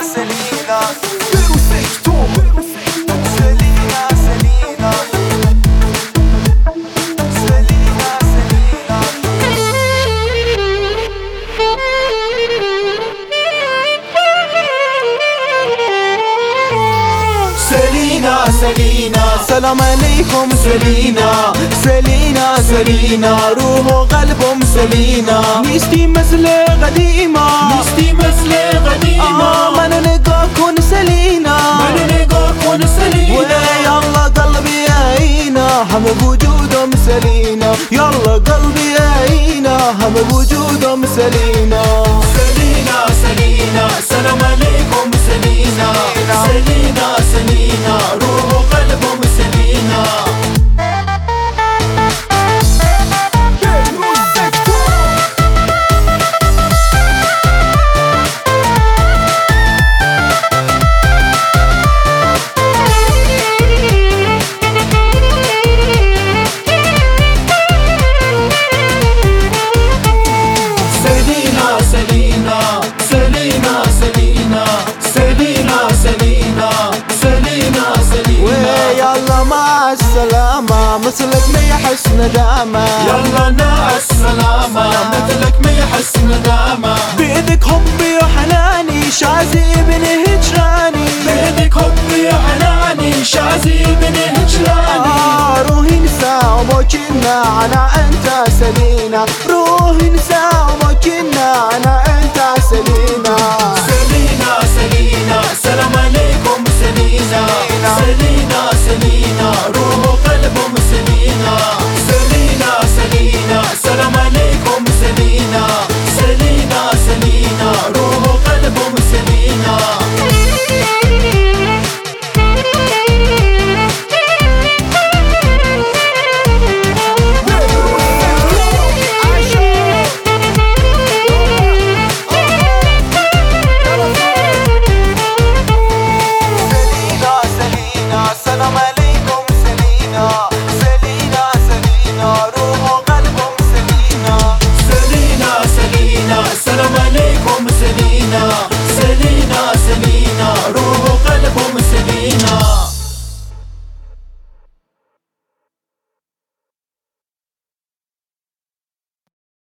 Selina Perfecto Selina, Selina Selina, Selina Selina, Selina سلام عليكم سلينا سلينا سلينا روح وقلبهم سلينا نيستي مثل قديمة نيستي مثل قديمة من نلقاكن سلينا من نلقاكن سلينا ويا الله قلبي يعينا هم بوجودهم سلينا يلا قلبي يعينا هم بوجودهم سلينا سلينا سلينا سلام عليكم سلينا سلينا سلينا روح وقلبهم سلينا السلامة مثلك ما يحس ندامة يلا مع السلامة مثلك ما يحس ندامة بيدك حبي وحناني شازي بن هجراني بيدك حبي وحناني شازي بن هجراني روحي نساء وموجنا على أنت سلينا روحي نساء وموجنا